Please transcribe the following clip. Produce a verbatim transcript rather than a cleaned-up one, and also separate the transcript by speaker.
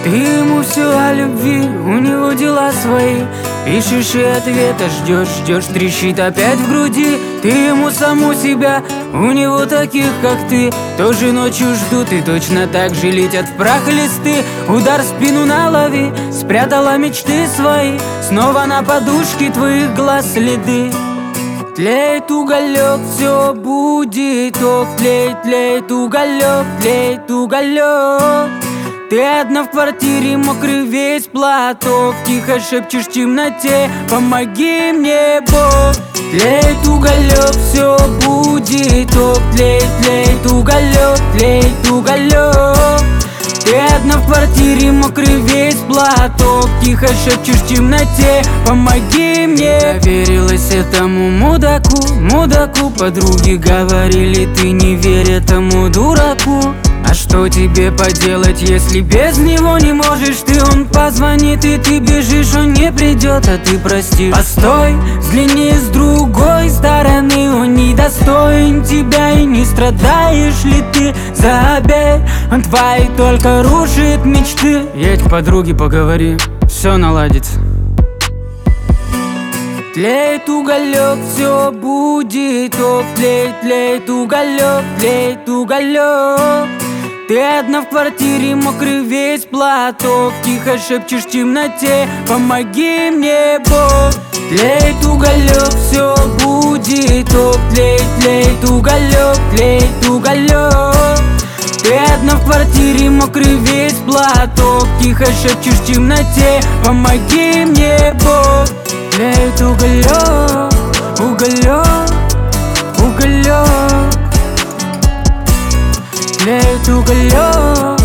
Speaker 1: Ты ему все о любви, у него дела свои. Пишешь и ответа ждешь, ждешь, трещит опять в груди. Ты ему саму себя, у него таких, как ты, тоже ночью ждут и точно так же летят в прах листы. Удар в спину налови, спрятала мечты свои, снова на подушке твоих глаз следы. Тлеет уголек, все будет ок, тлеет, тлеет уголек, тлеет уголек. Ты одна в квартире, мокрый весь платок, тихо шепчешь в темноте: помоги мне, Бог. Тлеет уголек, все будет ок, тлеет, тлеет уголек, тлеет уголек. Ты одна в квартире, мокрый весь платок, тихо шепчешь в темноте: помоги мне. Доверилась этому мудаку, мудаку. Подруги говорили: ты не верь этому дураку. А что тебе поделать, если без него не можешь ты? Он позвонит и ты бежишь, он не придет, а ты прости. Постой, взгляни с другой стороны, он не достоин тебя, и не страдаешь ли ты? Забей, он твои только рушит мечты. Едь к подруге, поговори, все наладится. Тлеет уголек, все будет ок, тлеет, тлеет уголек, тлеет уголек. Ты одна в квартире, мокрый весь платок, тихо шепчешь в темноте: помоги мне, Бог. Тлеет уголек, все будет ок, тлеет, тлеет уголек, тлеет уголек. Ты одна в квартире, мокрый весь платок, тихо шепчешь в темноте: помоги мне, Бог. Тлеет уголек, уголек, уголек. Тлеет уголек,